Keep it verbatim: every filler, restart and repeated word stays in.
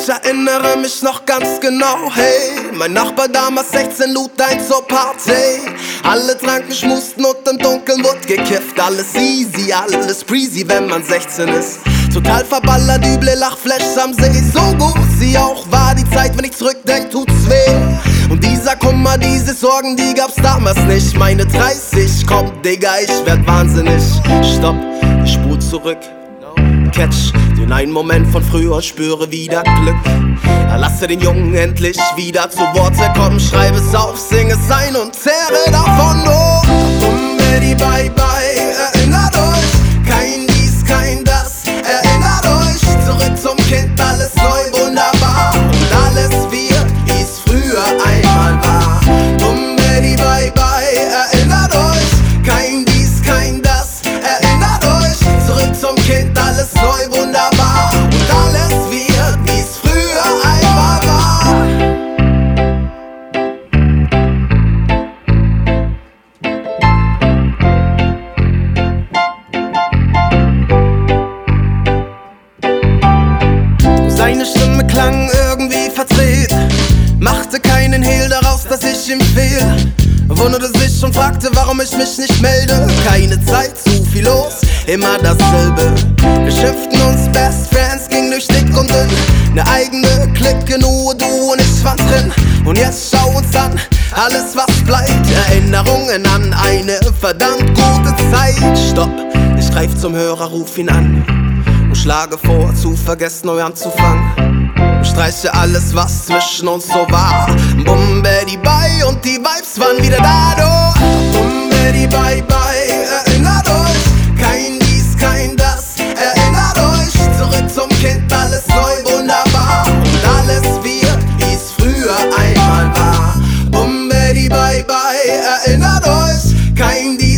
Ich erinnere mich noch ganz genau, hey. Mein Nachbar damals sechzehn lud ein zur Party. Alle tranken, schmusten und im Dunkeln wurde gekifft. Alles easy, alles breezy, wenn man sechzehn ist. Total verballert, üble Lachflashs am See. So gut sie auch war, die Zeit, wenn ich zurückdenk, tut's weh. Und dieser Kummer, diese Sorgen, die gab's damals nicht. Meine dreißig, komm Digga, ich werd wahnsinnig. Stopp, ich spur zurück. Catch den einen Moment von früher, spüre wieder Glück. Lasse den Jungen endlich wieder zu Worte kommen. Schreibe es auf, sing es ein und zehre davon. Oh, Bumbedi, bye bye, erinnert euch. Kein dies, kein das, erinnert euch. Zurück zum Kind, alles neu, wunderbar. Und alles wird, wie's früher einmal war. Bumbedi, bye bye, erinnert euch. Kein dies, kein das, erinnert euch. Zurück zum Kind, alles neu, wunderbar. Und alles wird, wie's früher einmal war. Seine Stimme klang irgendwie verdreht, machte keinen Hehl daraus, dass ich ihm fehl. Wunderte sich und fragte, warum ich mich nicht melde. Keine Zeit, zu viel los, immer dasselbe. Wir schimpften uns Best Friends, ging durch dick und dünn. Ne eigene Clique, nur du und ich waren drin. Und jetzt schau uns an, alles was bleibt. Erinnerungen an eine verdammt gute Zeit. Stopp, ich greif zum Hörer, ruf ihn an und schlage vor, zu vergessen, neu anzufangen. Streiche alles, was zwischen uns so war. Bumbedi bye und die Vibes waren wieder da, du. Bumbedi bye bye, erinnert euch. Kein dies, kein das, erinnert euch. Zurück zum Kind, alles neu, wunderbar. Und alles wird, wie's früher einmal war. Bumbedi bye bye, erinnert euch. Kein dies,